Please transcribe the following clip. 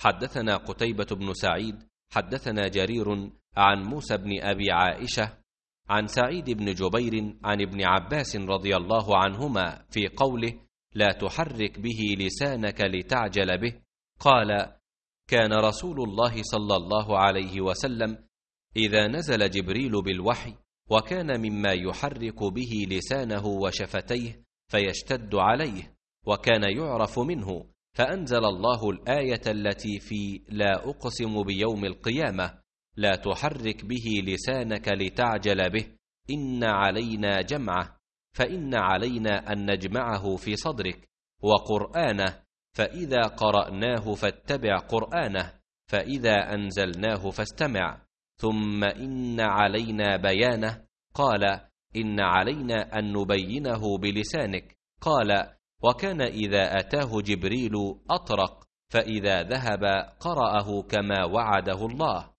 حدثنا قتيبة بن سعيد حدثنا جرير عن موسى بن أبي عائشة عن سعيد بن جبير عن ابن عباس رضي الله عنهما في قوله لا تحرك به لسانك لتعجل به، قال كان رسول الله صلى الله عليه وسلم إذا نزل جبريل بالوحي وكان مما يحرك به لسانه وشفتيه فيشتد عليه، وكان يعرف منه، فأنزل الله الآية التي في لا أقسم بيوم القيامة لا تحرك به لسانك لتعجل به إن علينا جمعه، فإن علينا أن نجمعه في صدرك، وقرآنه، فإذا قرأناه فاتبع قرآنه، فإذا أنزلناه فاستمع، ثم إن علينا بيانه. قال إن علينا أن نبينه بلسانك. قال وكان إذا أتاه جبريل أطرق، فإذا ذهب قرأه كما وعده الله.